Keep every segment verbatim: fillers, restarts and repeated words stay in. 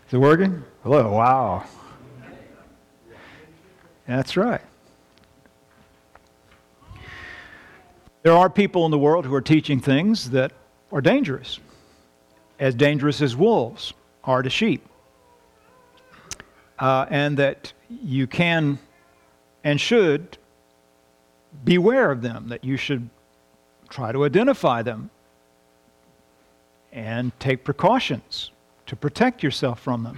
Is it working? Hello, wow. That's right. There are people in the world who are teaching things that are dangerous, as dangerous as wolves are to sheep, uh, and that you can and should beware of them, that you should try to identify them and take precautions to protect yourself from them.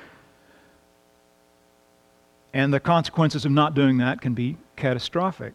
And the consequences of not doing that can be catastrophic.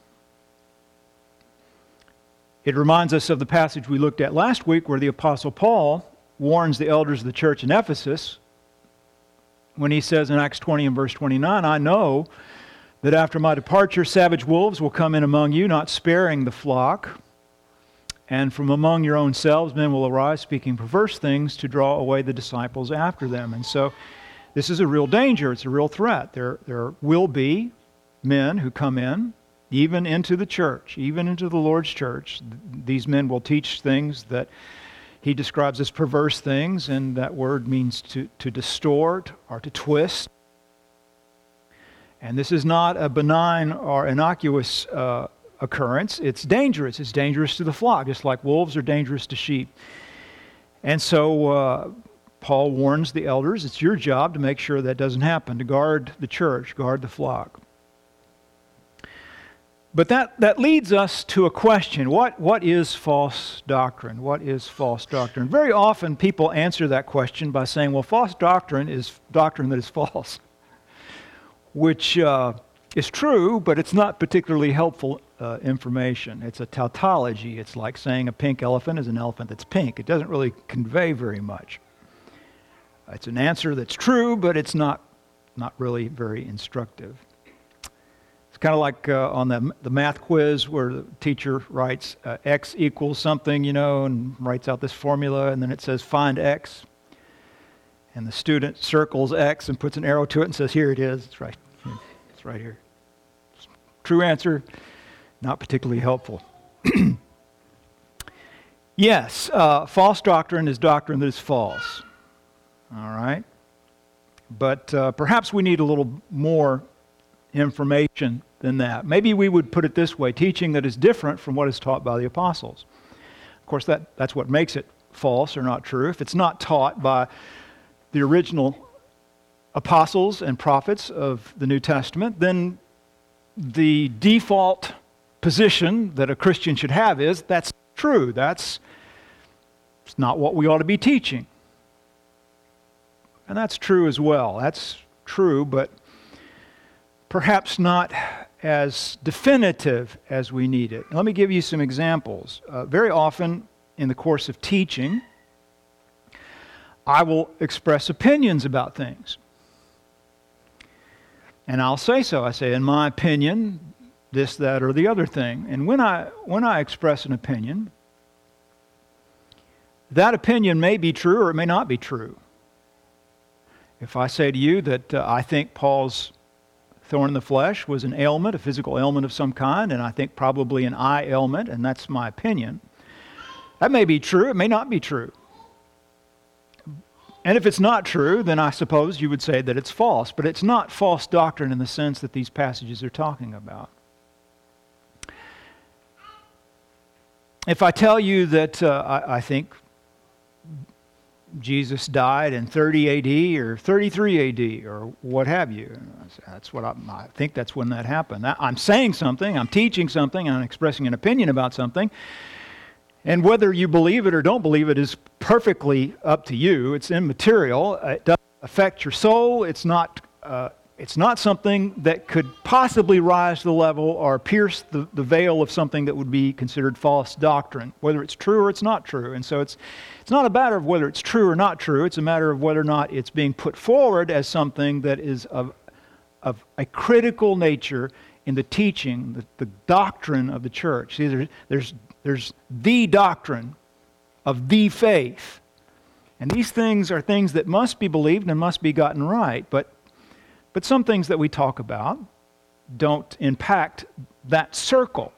It reminds us of the passage we looked at last week where the Apostle Paul warns the elders of the church in Ephesus when he says in Acts twenty and verse twenty-nine, I know that after my departure savage wolves will come in among you, not sparing the flock. And from among your own selves men will arise speaking perverse things to draw away the disciples after them. And so this is a real danger. It's a real threat. There, there will be men who come in, even into the church, even into the Lord's church. These men will teach things that he describes as perverse things, and that word means to, to distort or to twist. And this is not a benign or innocuous uh, occurrence. It's dangerous. It's dangerous to the flock, just like wolves are dangerous to sheep. And so uh, Paul warns the elders, it's your job to make sure that doesn't happen, to guard the church, guard the flock. But that, that leads us to a question. What, what is false doctrine? What is false doctrine? Very often people answer that question by saying, well, false doctrine is doctrine that is false, which uh, is true, but it's not particularly helpful uh, information. It's a tautology. It's like saying a pink elephant is an elephant that's pink. It doesn't really convey very much. It's an answer that's true, but it's not, not really very instructive. It's kind of like uh, on the, the math quiz where the teacher writes uh, x equals something, you know, and writes out this formula, and then it says find x. And the student circles x and puts an arrow to it and says, here it is. It's right. It's right here. True answer, not particularly helpful. Yes, uh, false doctrine is doctrine that is false. All right? But uh, perhaps we need a little more information than that. Maybe we would put it this way, teaching that is different from what is taught by the apostles. Of course, that, that's what makes it false or not true. If it's not taught by the original apostles and prophets of the New Testament, then the default position that a Christian should have is that's true. That's it's not what we ought to be teaching. And that's true as well. That's true, but perhaps not as definitive as we need it. Let me give you some examples. Uh, very often in the course of teaching, I will express opinions about things. And I'll say so. I say, in my opinion, this, that, or the other thing. And when I when I express an opinion, that opinion may be true or it may not be true. If I say to you that uh, I think Paul's thorn in the flesh was an ailment, a physical ailment of some kind, and I think probably an eye ailment, and that's my opinion, that may be true, it may not be true. And if it's not true, then I suppose you would say that it's false. But it's not false doctrine in the sense that these passages are talking about. If I tell you that uh, I, I think Jesus died in thirty A D or thirty-three A D or what have you, that's what I, I think that's when that happened. I'm saying something, I'm teaching something, I'm expressing an opinion about something. And whether you believe it or don't believe it is perfectly up to you. It's immaterial. It doesn't affect your soul. It's not uh, it's not something that could possibly rise to the level or pierce the, the veil of something that would be considered false doctrine, whether it's true or it's not true. And so it's it's not a matter of whether it's true or not true. It's a matter of whether or not it's being put forward as something that is of, of a critical nature in the teaching, the, the doctrine of the church. See, there, there's There's the doctrine of the faith. And these things are things that must be believed and must be gotten right. But, but some things that we talk about don't impact that circle.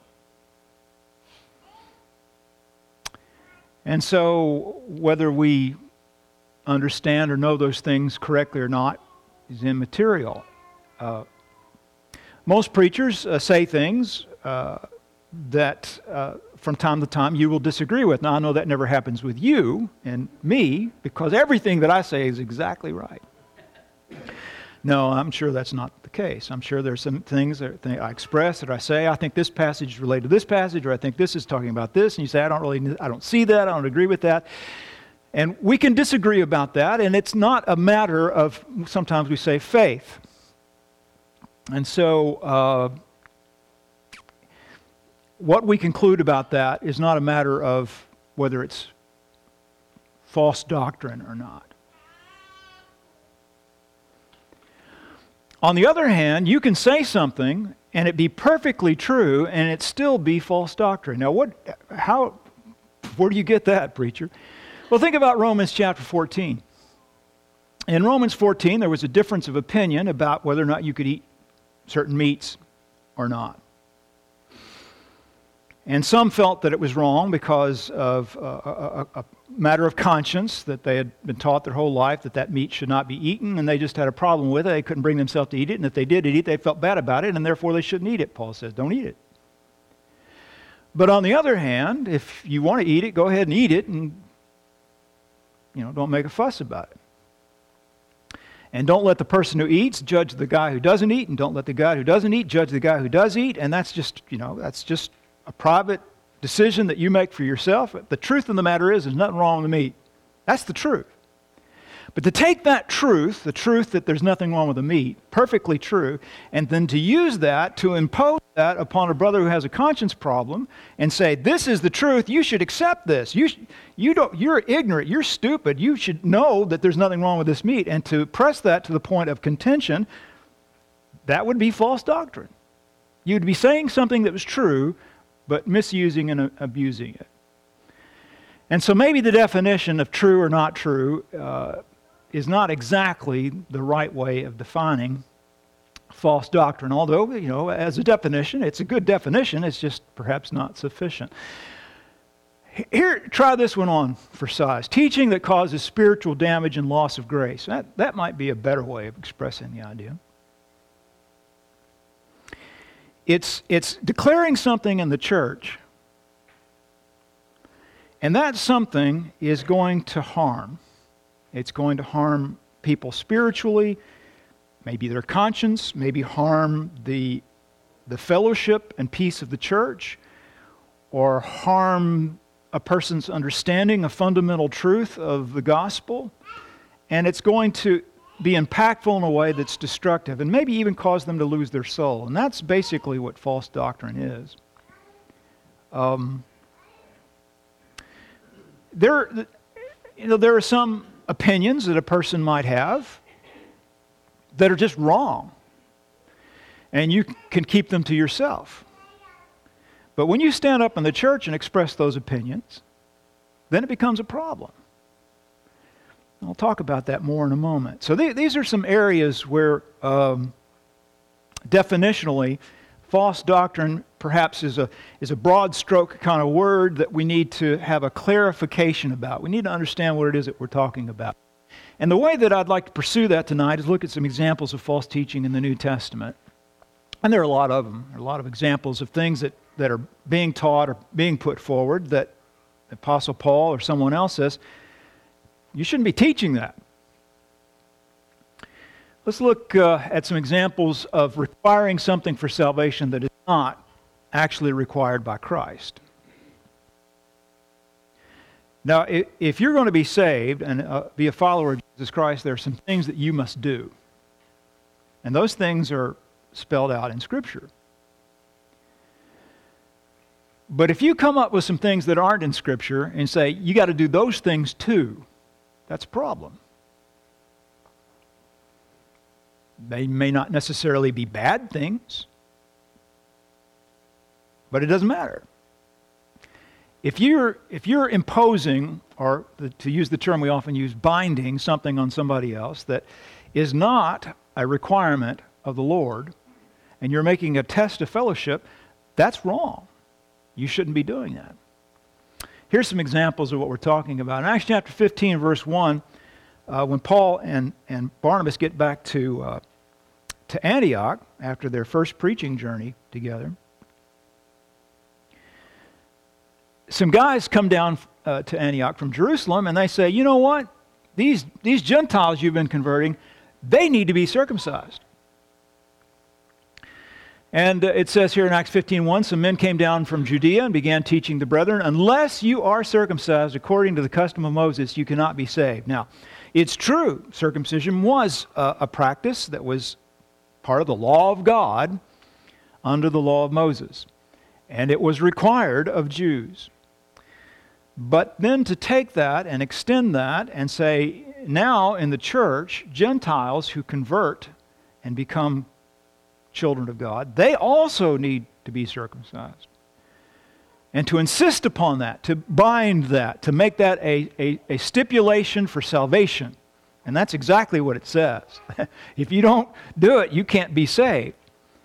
And so whether we understand or know those things correctly or not is immaterial. Uh, most preachers uh, say things uh, that uh, from time to time you will disagree with. Now, I know that never happens with you and me, because everything that I say is exactly right. No, I'm sure that's not the case. I'm sure there's some things that I express, that I say, I think this passage is related to this passage, or I think this is talking about this, and you say, I don't really, I don't see that, I don't agree with that. And we can disagree about that, and it's not a matter of, sometimes we say, faith. And so, uh, what we conclude about that is not a matter of whether it's false doctrine or not. On the other hand, you can say something and it be perfectly true and it still be false doctrine. Now, what, how, where do you get that, preacher? Well, think about Romans chapter fourteen. In Romans fourteen, there was a difference of opinion about whether or not you could eat certain meats or not. And some felt that it was wrong because of a, a, a matter of conscience, that they had been taught their whole life that that meat should not be eaten, and they just had a problem with it. They couldn't bring themselves to eat it, and if they did eat it, they felt bad about it, and therefore they shouldn't eat it. Paul says, don't eat it. But on the other hand, if you want to eat it, go ahead and eat it, and you know, don't make a fuss about it. And don't let the person who eats judge the guy who doesn't eat, and don't let the guy who doesn't eat judge the guy who does eat, and that's just, you know, that's just a private decision that you make for yourself. The truth of the matter is, there's nothing wrong with the meat. That's the truth. But to take that truth, the truth that there's nothing wrong with the meat, perfectly true, and then to use that to impose that upon a brother who has a conscience problem and say, this is the truth, you should accept this. You, sh- you don't, you're ignorant, you're stupid, you should know that there's nothing wrong with this meat. And to press that to the point of contention, that would be false doctrine. You'd be saying something that was true, but misusing and abusing it. And so maybe the definition of true or not true uh, is not exactly the right way of defining false doctrine, although, you know, as a definition, it's a good definition, it's just perhaps not sufficient. Here, try this one on for size. Teaching that causes spiritual damage and loss of grace. That, that might be a better way of expressing the idea. It's, it's declaring something in the church, and that something is going to harm. It's going to harm people spiritually, maybe their conscience, maybe harm the, the fellowship and peace of the church, or harm a person's understanding of fundamental truth of the gospel. And it's going to be impactful in a way that's destructive and maybe even cause them to lose their soul. And that's basically what false doctrine is. Um, there, you know, there are some opinions that a person might have that are just wrong, and you can keep them to yourself. But when you stand up in the church and express those opinions, then it becomes a problem. I'll talk about that more in a moment. So th- these are some areas where um, definitionally false doctrine perhaps is a, is a broad stroke kind of word that we need to have a clarification about. We need to understand what it is that we're talking about. And the way that I'd like to pursue that tonight is look at some examples of false teaching in the New Testament. And there are a lot of them. There are a lot of examples of things that, that are being taught or being put forward that the Apostle Paul or someone else says, you shouldn't be teaching that. Let's look uh, at some examples of requiring something for salvation that is not actually required by Christ. Now, if you're going to be saved and uh, be a follower of Jesus Christ, there are some things that you must do. And those things are spelled out in Scripture. But if you come up with some things that aren't in Scripture and say, you got to do those things too, that's a problem. They may not necessarily be bad things, but it doesn't matter. If you're, if you're imposing, or the, to use the term we often use, binding something on somebody else that is not a requirement of the Lord, and you're making a test of fellowship, that's wrong. You shouldn't be doing that. Here's some examples of what we're talking about. In Acts chapter fifteen, verse one, uh, when Paul and, and Barnabas get back to, uh, to Antioch after their first preaching journey together, some guys come down uh, to Antioch from Jerusalem, and they say, you know what? These, these Gentiles you've been converting, they need to be circumcised. And uh, it says here in Acts fifteen one, some men came down from Judea and began teaching the brethren, unless you are circumcised according to the custom of Moses, you cannot be saved. Now, it's true, circumcision was uh, a practice that was part of the law of God under the law of Moses. And it was required of Jews. But then to take that and extend that and say, now in the church, Gentiles who convert and become children of God, they also need to be circumcised. And to insist upon that, to bind that, to make that a, a, a stipulation for salvation. And that's exactly what it says. If you don't do it, you can't be saved.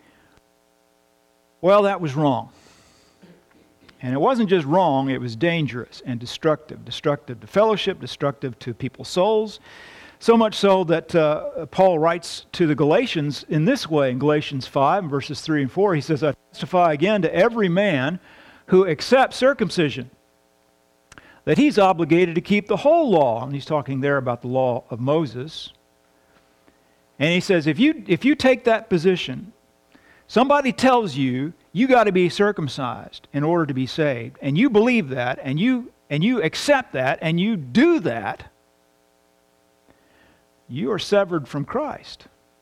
Well, that was wrong. And it wasn't just wrong, it was dangerous and destructive. Destructive to fellowship, destructive to people's souls. So much so that uh, Paul writes to the Galatians in this way, in Galatians five, verses three and four. He says, I testify again to every man who accepts circumcision, that he's obligated to keep the whole law. And he's talking there about the law of Moses. And he says, if you, if you take that position, somebody tells you, you got to be circumcised in order to be saved, and you believe that, and you, and you accept that, and you do that, you are severed from Christ.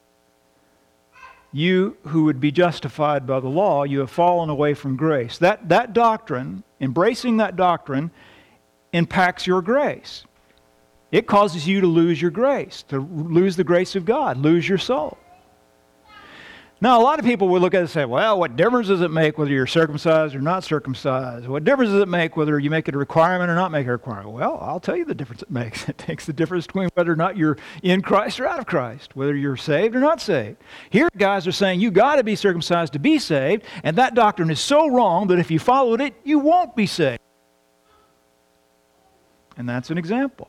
You who would be justified by the law, you have fallen away from grace. That, that doctrine, embracing that doctrine, impacts your grace. It causes you to lose your grace, to lose the grace of God, lose your soul. Now, a lot of people would look at it and say, well, what difference does it make whether you're circumcised or not circumcised? What difference does it make whether you make it a requirement or not make it a requirement? Well, I'll tell you the difference it makes. It makes the difference between whether or not you're in Christ or out of Christ, whether you're saved or not saved. Here, guys are saying you got to be circumcised to be saved, and that doctrine is so wrong that if you followed it, you won't be saved. And that's an example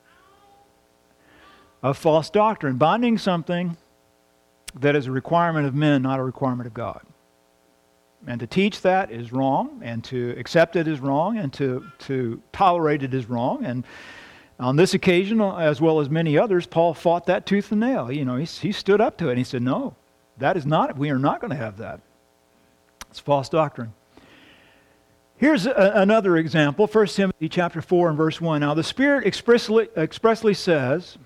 of false doctrine, binding something that is a requirement of men, not a requirement of God. And to teach that is wrong, and to accept it is wrong, and to, to tolerate it is wrong. And on this occasion, as well as many others, Paul fought that tooth and nail. You know, he, he stood up to it and he said, no, that is not, we are not going to have that. It's false doctrine. Here's a, another example, First Timothy chapter four and verse one. Now the Spirit expressly, expressly says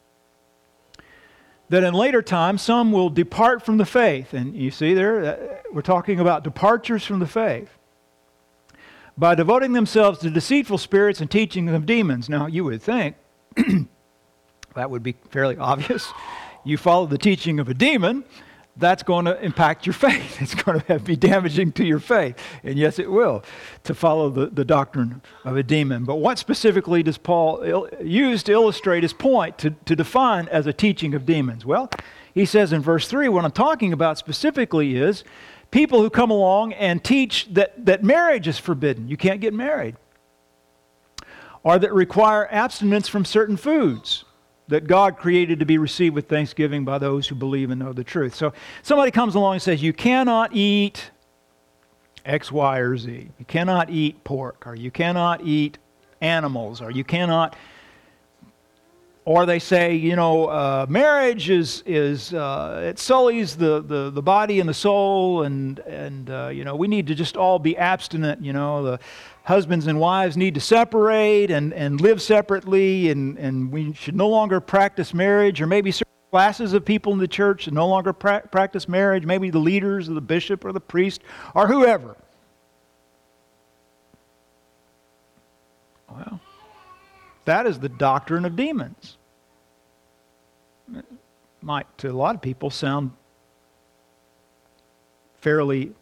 that in later times some will depart from the faith. And you see there, we're talking about departures from the faith, by devoting themselves to deceitful spirits and teaching of demons. Now you would think that would be fairly obvious. You follow the teaching of a demon, that's going to impact your faith. It's going to have, be damaging to your faith. And yes, it will, to follow the, the doctrine of a demon. But what specifically does Paul il- use to illustrate his point, to, to define as a teaching of demons? Well, he says in verse three, what I'm talking about specifically is people who come along and teach that, that marriage is forbidden. You can't get married. Or that require abstinence from certain foods that God created to be received with thanksgiving by those who believe and know the truth. So somebody comes along and says, you cannot eat X, Y, or Z. You cannot eat pork, or you cannot eat animals, or you cannot... Or they say, you know, uh, marriage is, is uh, it sullies the, the, the body and the soul, and, and uh, you know, we need to just all be abstinent, you know, the husbands and wives need to separate and, and live separately, and, and we should no longer practice marriage, or maybe certain classes of people in the church should no longer pra- practice marriage, maybe the leaders or the bishop or the priest or whoever. Well, that is the doctrine of demons. It might, to a lot of people, sound fairly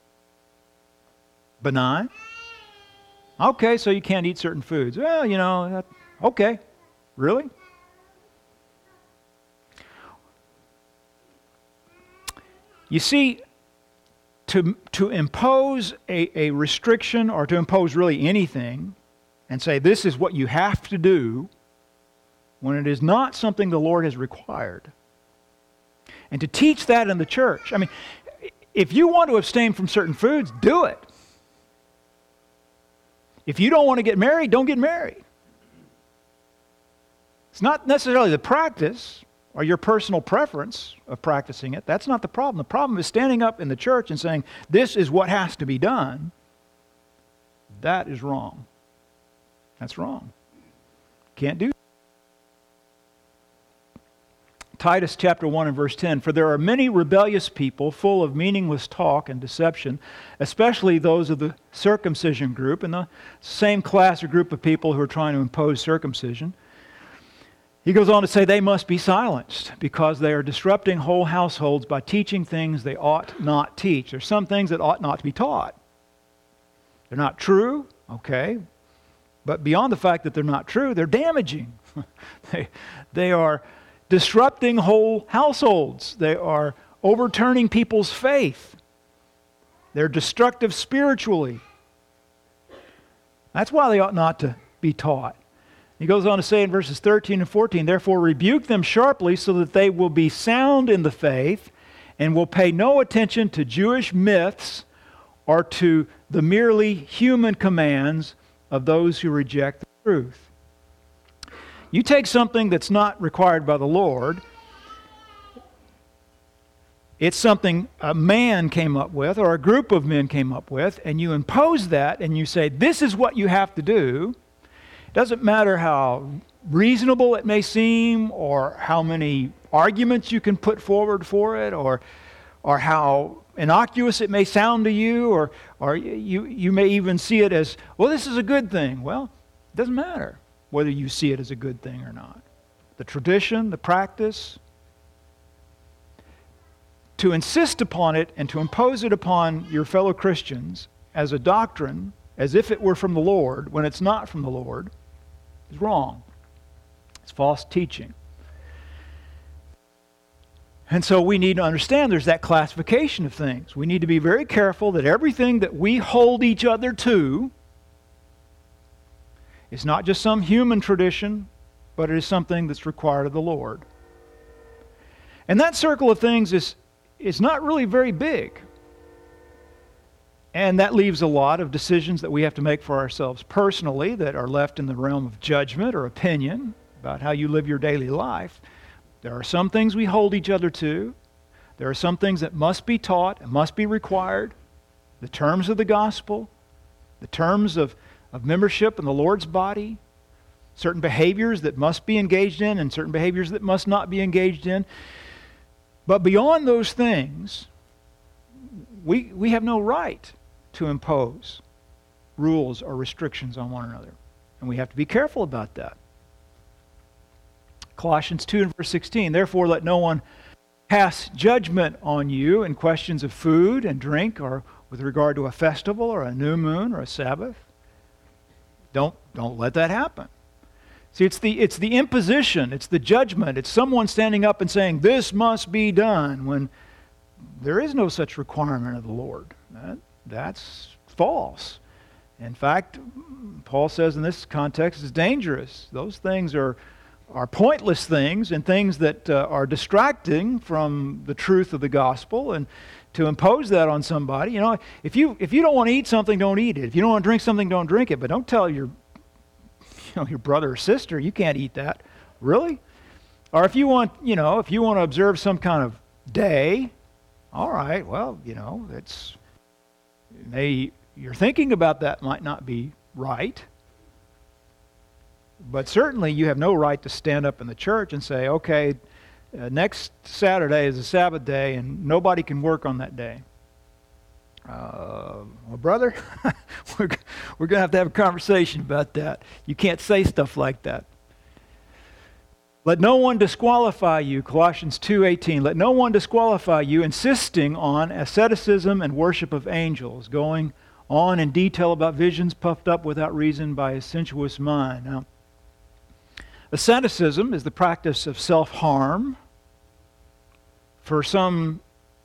benign. Okay, so you can't eat certain foods. Well, you know, that, okay, really? You see, to, to impose a, a restriction, or to impose really anything, and say this is what you have to do, when it is not something the Lord has required. And to teach that in the church. I mean, if you want to abstain from certain foods, do it. If you don't want to get married, don't get married. It's not necessarily the practice or your personal preference of practicing it. That's not the problem. The problem is standing up in the church and saying, this is what has to be done. That is wrong. That's wrong. Can't do that. Titus chapter one and verse ten, for there are many rebellious people full of meaningless talk and deception, especially those of the circumcision group, and the same class or group of people who are trying to impose circumcision. He goes on to say they must be silenced because they are disrupting whole households by teaching things they ought not teach. There's some things that ought not to be taught. They're not true, okay, but beyond the fact that they're not true, they're damaging. they, they are disrupting whole households. They are overturning people's faith. They're destructive spiritually. That's why they ought not to be taught. He goes on to say in verses thirteen and fourteen, therefore rebuke them sharply so that they will be sound in the faith and will pay no attention to Jewish myths or to the merely human commands of those who reject the truth. You take something that's not required by the Lord, it's something a man came up with or a group of men came up with, and you impose that and you say, this is what you have to do. It doesn't matter how reasonable it may seem or how many arguments you can put forward for it or, or how innocuous it may sound to you, or, or you, you may even see it as, well, this is a good thing. Well, it doesn't matter whether you see it as a good thing or not. The tradition, the practice, to insist upon it and to impose it upon your fellow Christians as a doctrine, as if it were from the Lord, when it's not from the Lord, is wrong. It's false teaching. And so we need to understand there's that classification of things. We need to be very careful that everything that we hold each other to is not just some human tradition, but it is something that's required of the Lord. And that circle of things is, is not really very big. And that leaves a lot of decisions that we have to make for ourselves personally that are left in the realm of judgment or opinion about how you live your daily life. There are some things we hold each other to. There are some things that must be taught and must be required. The terms of the gospel, the terms of, of membership in the Lord's body, certain behaviors that must be engaged in and certain behaviors that must not be engaged in. But beyond those things, we, we have no right to impose rules or restrictions on one another. And we have to be careful about that. Colossians two and verse sixteen, therefore let no one pass judgment on you in questions of food and drink or with regard to a festival or a new moon or a Sabbath. Don't, don't let that happen. See, it's the, it's the imposition, it's the judgment, it's someone standing up and saying, this must be done, when there is no such requirement of the Lord. That, that's false. In fact, Paul says in this context, it's dangerous. Those things are are pointless things and things that uh, are distracting from the truth of the gospel, and to impose that on somebody, you know, if you if you don't want to eat something, don't eat it. If you don't want to drink something, don't drink it. But don't tell your, you know, your brother or sister, you can't eat that. Really? Or if you want, you know, if you want to observe some kind of day, all right, well, you know, it's, may, your thinking about that might not be right. But certainly you have no right to stand up in the church and say, okay, uh, next Saturday is a Sabbath day and nobody can work on that day. Uh, well, brother, we're, we're going to have to have a conversation about that. You can't say stuff like that. Let no one disqualify you, Colossians two eighteen. Let no one disqualify you, insisting on asceticism and worship of angels, going on in detail about visions puffed up without reason by a sensuous mind. Now, asceticism is the practice of self-harm for some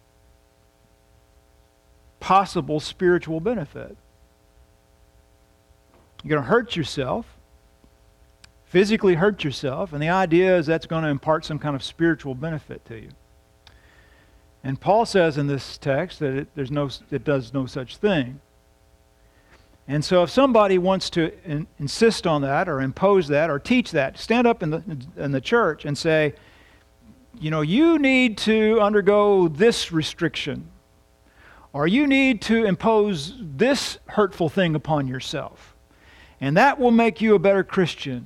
possible spiritual benefit. You're going to hurt yourself physically hurt yourself, and the idea is that's going to impart some kind of spiritual benefit to you. And Paul says in this text that it, there's no, it does no such thing. And so if somebody wants to in, insist on that or impose that or teach that, stand up in the, in the church and say, you know, you need to undergo this restriction, or you need to impose this hurtful thing upon yourself, and that will make you a better Christian.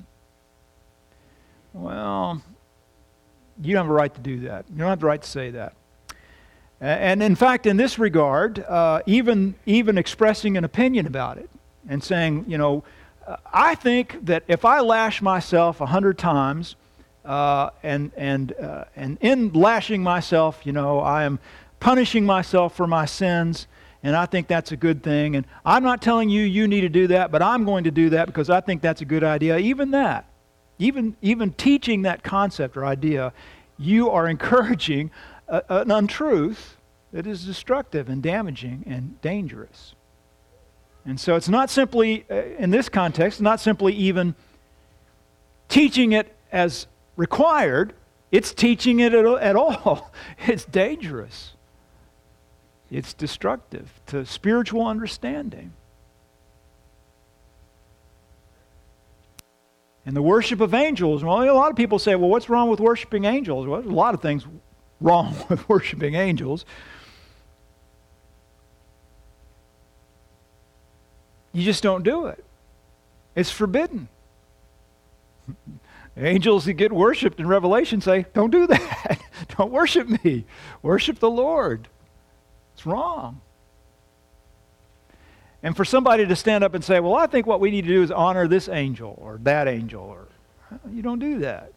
Well, you don't have a right to do that. You don't have the right to say that. And in fact, in this regard, uh, even even expressing an opinion about it and saying, you know, uh, I think that if I lash myself a hundred times, uh, and and uh, and in lashing myself, you know, I am punishing myself for my sins, and I think that's a good thing. And I'm not telling you you need to do that, but I'm going to do that because I think that's a good idea. Even that, even even teaching that concept or idea, you are encouraging A, an untruth that is destructive and damaging and dangerous. And so it's not simply, uh, in this context, not simply even teaching it as required, it's teaching it at, at all. It's dangerous. It's destructive to spiritual understanding. And the worship of angels, well, a lot of people say, well, what's wrong with worshiping angels? Well, there's a lot of things wrong with worshiping angels. You just don't do it. It's forbidden. Angels that get worshipped in Revelation say, don't do that. Don't worship me. Worship the Lord. It's wrong. And for somebody to stand up and say, well, I think what we need to do is honor this angel or that angel, or you don't do that.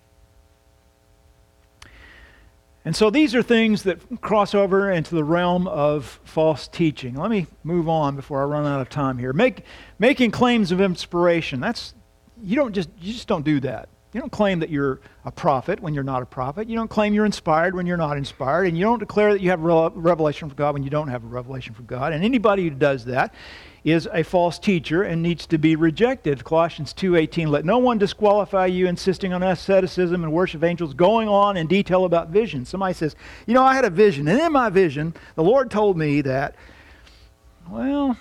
And so these are things that cross over into the realm of false teaching. Let me move on before I run out of time here. Make, making claims of inspiration. That's you don't just you just don't do that. You don't claim that you're a prophet when you're not a prophet. You don't claim you're inspired when you're not inspired, and you don't declare that you have a revelation from God when you don't have a revelation from God. And anybody who does that is a false teacher and needs to be rejected. Colossians two eighteen, let no one disqualify you insisting on asceticism and worship of angels, going on in detail about vision. Somebody says, you know, I had a vision, and in my vision, the Lord told me that, well,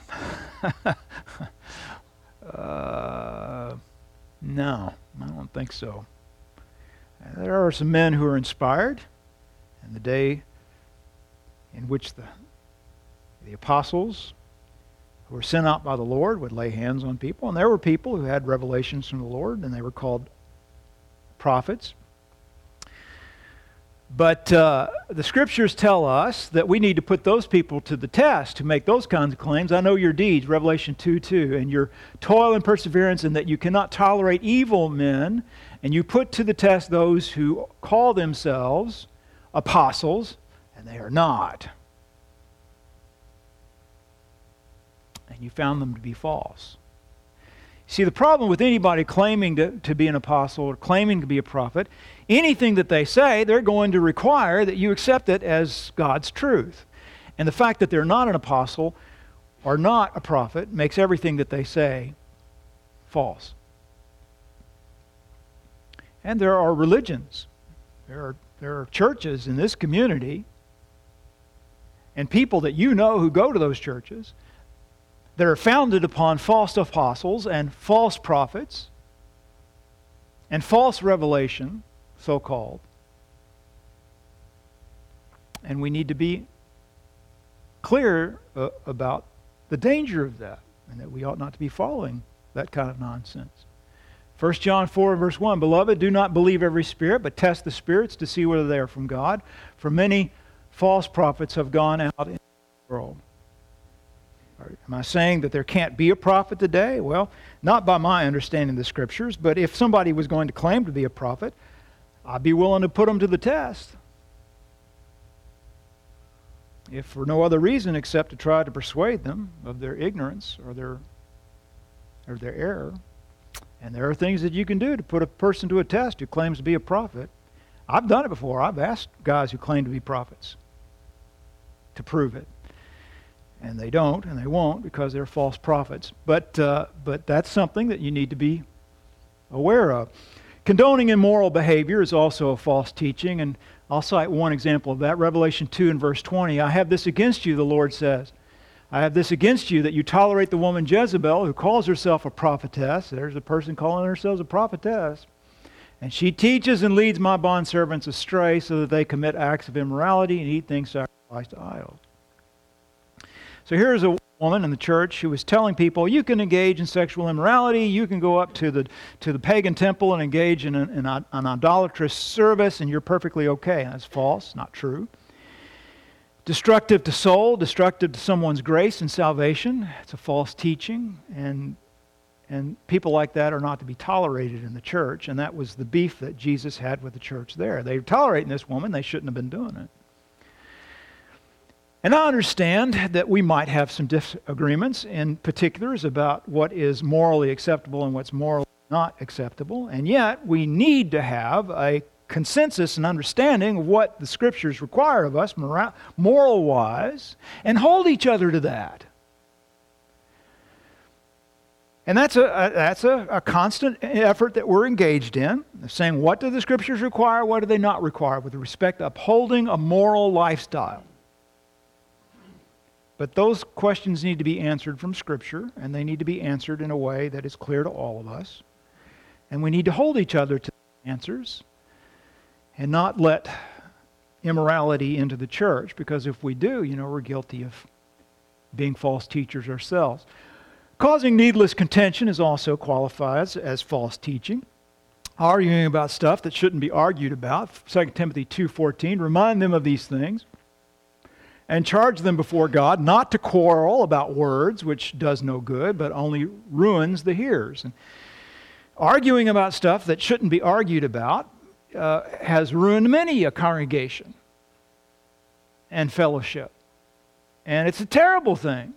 uh, no, I don't think so. There are some men who are inspired, and the day in which the, the apostles who were sent out by the Lord would lay hands on people. And there were people who had revelations from the Lord, and they were called prophets. But uh, the Scriptures tell us that we need to put those people to the test who make those kinds of claims. I know your deeds, Revelation two two, and your toil and perseverance, and that you cannot tolerate evil men, and you put to the test those who call themselves apostles, and they are not. And you found them to be false. See, the problem with anybody claiming to, to be an apostle or claiming to be a prophet, anything that they say, they're going to require that you accept it as God's truth. And the fact that they're not an apostle or not a prophet makes everything that they say false. And there are religions, there are, there are churches in this community, and people that you know who go to those churches that are founded upon false apostles and false prophets and false revelation, so-called. And we need to be clear uh, about the danger of that, and that we ought not to be following that kind of nonsense. First John four, verse one, beloved, do not believe every spirit, but test the spirits to see whether they are from God. For many false prophets have gone out in the world. Am I saying that there can't be a prophet today? Well, not by my understanding of the Scriptures, but if somebody was going to claim to be a prophet, I'd be willing to put them to the test. If for no other reason except to try to persuade them of their ignorance or their, or their error. And there are things that you can do to put a person to a test who claims to be a prophet. I've done it before. I've asked guys who claim to be prophets to prove it. And they don't, and they won't, because they're false prophets. But uh, but that's something that you need to be aware of. Condoning immoral behavior is also a false teaching, and I'll cite one example of that. Revelation two and verse twenty. I have this against you, the Lord says. I have this against you, that you tolerate the woman Jezebel, who calls herself a prophetess. There's a person calling herself a prophetess. And she teaches and leads my bondservants astray, so that they commit acts of immorality and eat things sacrificed to idols. So here's a woman in the church who was telling people, you can engage in sexual immorality, you can go up to the to the pagan temple and engage in an, in an idolatrous service, and you're perfectly okay. And that's false, not true. Destructive to soul, destructive to someone's grace and salvation. It's a false teaching, and and people like that are not to be tolerated in the church, and that was the beef that Jesus had with the church there. They were tolerating this woman, they shouldn't have been doing it. And I understand that we might have some disagreements in particulars about what is morally acceptable and what's morally not acceptable. And yet, we need to have a consensus and understanding of what the Scriptures require of us moral-wise, and hold each other to that. And that's a, a that's a, a constant effort that we're engaged in, saying what do the Scriptures require, what do they not require, with respect to upholding a moral lifestyle. But those questions need to be answered from Scripture, and they need to be answered in a way that is clear to all of us. And we need to hold each other to the answers and not let immorality into the church, because if we do, you know, we're guilty of being false teachers ourselves. Causing needless contention is also qualified as false teaching. Arguing about stuff that shouldn't be argued about. Second Timothy two fourteen, remind them of these things, and charge them before God not to quarrel about words, which does no good, but only ruins the hearers. And arguing about stuff that shouldn't be argued about uh, has ruined many a congregation and fellowship. And it's a terrible thing.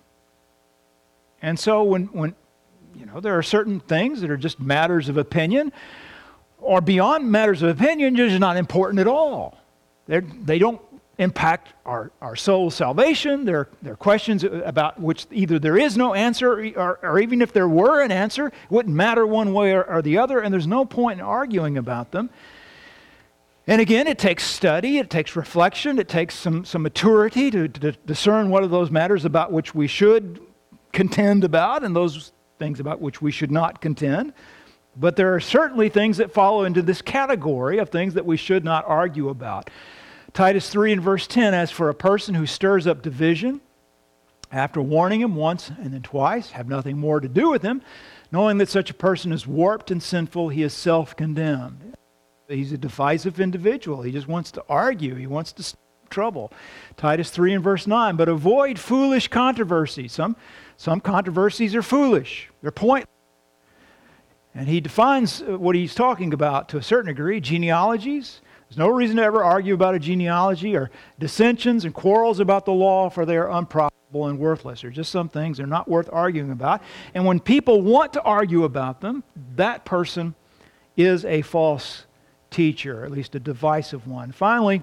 And so when, when you know, there are certain things that are just matters of opinion, or beyond matters of opinion, they're just not important at all. They're, they don't impact our, our soul's salvation. They're, they're questions about which either there is no answer, or, or even if there were an answer, it wouldn't matter one way or, or the other, and there's no point in arguing about them. And again, it takes study, it takes reflection, it takes some, some maturity to, to discern what are those matters about which we should contend about, and those things about which we should not contend. But there are certainly things that follow into this category of things that we should not argue about. Titus three and verse ten, as for a person who stirs up division, after warning him once and then twice, have nothing more to do with him, knowing that such a person is warped and sinful, he is self-condemned. He's a divisive individual. He just wants to argue. He wants to stir trouble. Titus three and verse nine, but avoid foolish controversies. Some, some controversies are foolish. They're pointless. And he defines what he's talking about to a certain degree, genealogies. There's no reason to ever argue about a genealogy, or dissensions and quarrels about the law, for they are unprofitable and worthless. They're just some things they're not worth arguing about. And when people want to argue about them, that person is a false teacher, or at least a divisive one. Finally,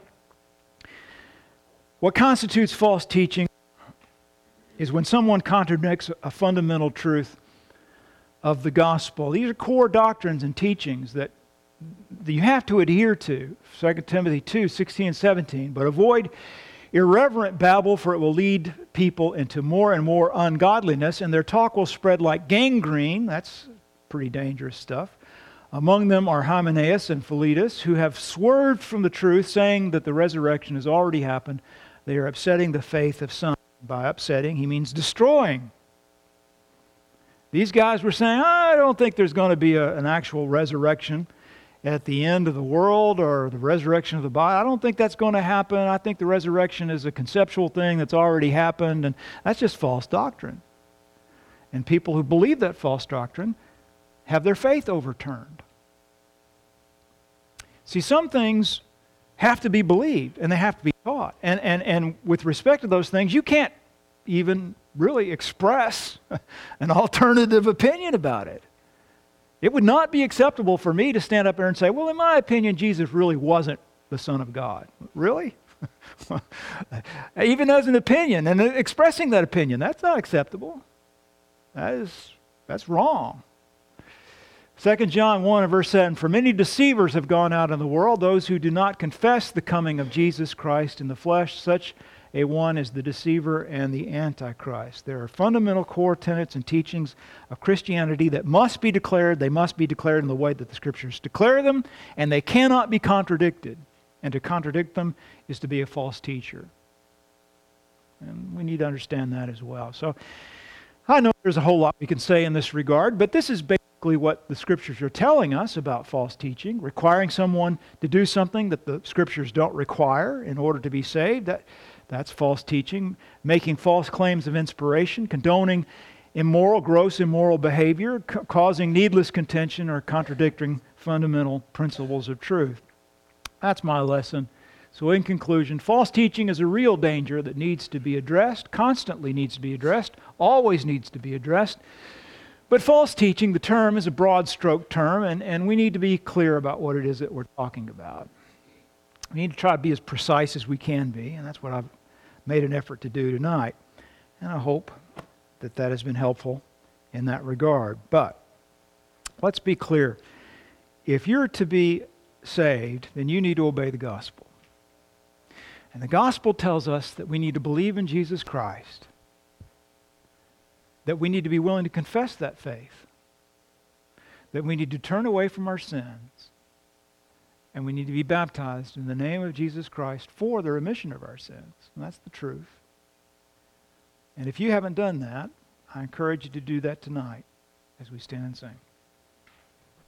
what constitutes false teaching is when someone contradicts a fundamental truth of the gospel. These are core doctrines and teachings that you have to adhere to. Second Timothy two, sixteen and seventeen. But avoid irreverent babble, for it will lead people into more and more ungodliness, and their talk will spread like gangrene. That's pretty dangerous stuff. Among them are Hymenaeus and Philetus, who have swerved from the truth, saying that the resurrection has already happened. They are upsetting the faith of some. By upsetting, he means destroying. These guys were saying, I don't think there's going to be a, an actual resurrection at the end of the world, or the resurrection of the body. I don't think that's going to happen. I think the resurrection is a conceptual thing that's already happened, and that's just false doctrine. And people who believe that false doctrine have their faith overturned. See, some things have to be believed, and they have to be taught. And, and, and with respect to those things, you can't even really express an alternative opinion about it. It would not be acceptable for me to stand up there and say, well, in my opinion, Jesus really wasn't the Son of God. Really? Even as an opinion, and expressing that opinion, that's not acceptable. That is, that's wrong. Second John one and verse seven, for many deceivers have gone out in the world, those who do not confess the coming of Jesus Christ in the flesh. Such a one is the deceiver and the antichrist. There are fundamental core tenets and teachings of Christianity that must be declared. They must be declared in the way that the Scriptures declare them, and they cannot be contradicted. And to contradict them is to be a false teacher. And we need to understand that as well. So I know there's a whole lot we can say in this regard, but this is basically what the Scriptures are telling us about false teaching, requiring someone to do something that the Scriptures don't require in order to be saved. That, that's false teaching. Making false claims of inspiration, condoning immoral, gross immoral behavior, ca- causing needless contention, or contradicting fundamental principles of truth. That's my lesson. So in conclusion, false teaching is a real danger that needs to be addressed, constantly needs to be addressed, always needs to be addressed. But false teaching, the term, is a broad stroke term, and, and we need to be clear about what it is that we're talking about. We need to try to be as precise as we can be, and that's what I've made an effort to do tonight. And I hope that that has been helpful in that regard. But let's be clear. If you're to be saved, then you need to obey the gospel. And the gospel tells us that we need to believe in Jesus Christ, that we need to be willing to confess that faith, that we need to turn away from our sins, and we need to be baptized in the name of Jesus Christ for the remission of our sins. And that's the truth. And if you haven't done that, I encourage you to do that tonight as we stand and sing.